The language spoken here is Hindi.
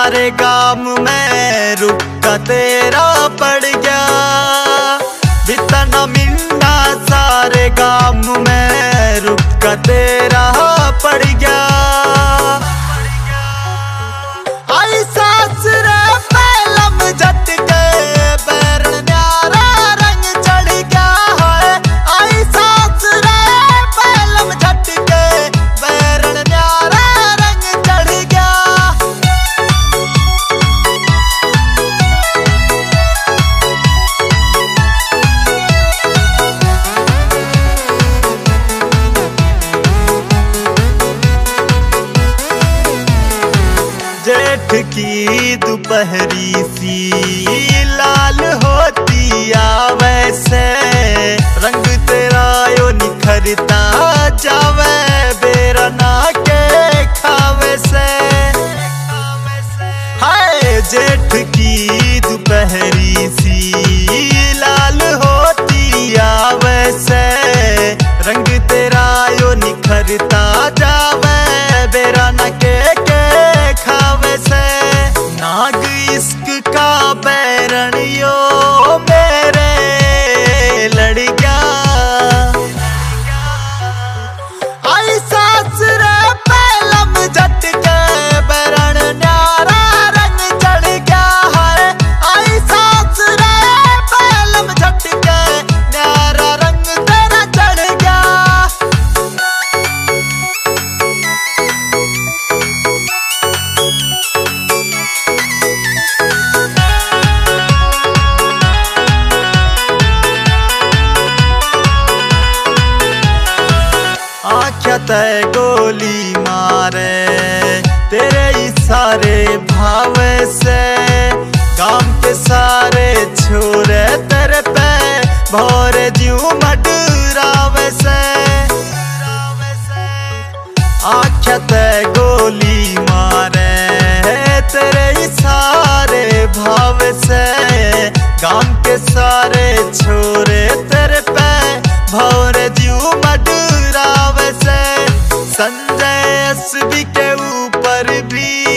सारे काम में रुका तेरा पड़ गया, बितना मिन्ना सारे काम में रुका तेरा पड़ गया। आई सास रे पहलम झटके बैरन न्यारा रंग चढ़ गया है। आई सास रे पहलम झटके बैरन न्यारा रंग चढ़ गया। जेठ की दोपहरी सी लाल होती आवे से, रंग तेरा यो निखरता जावे बेरा ना के खावे से। हाय जेठ की दोपहरी सी लाल होती आवे से, रंग तेरा यो निखरता जावे बेरा ना के खावे से। नाग इश्क का बैरण यो मेरे लड़ गया। आई सास रे पहलम झटके बैरण न्यारा रंग चढ़ गया है। आई सास रे पहलम झटके न्यारा रंग तेरा चढ़ गया। आख्या तय गोली मारे तेरे इशारे भावे से, गांव के सारे छोरे तेरे पे भोरे जीव मडरावे से। आख्या तय गोली मारे तेरे इशारे भावे से, गांव के सारे छोरे तेरे पे भोरे जीव मडरावे से। संजय एसबी के ऊपर भी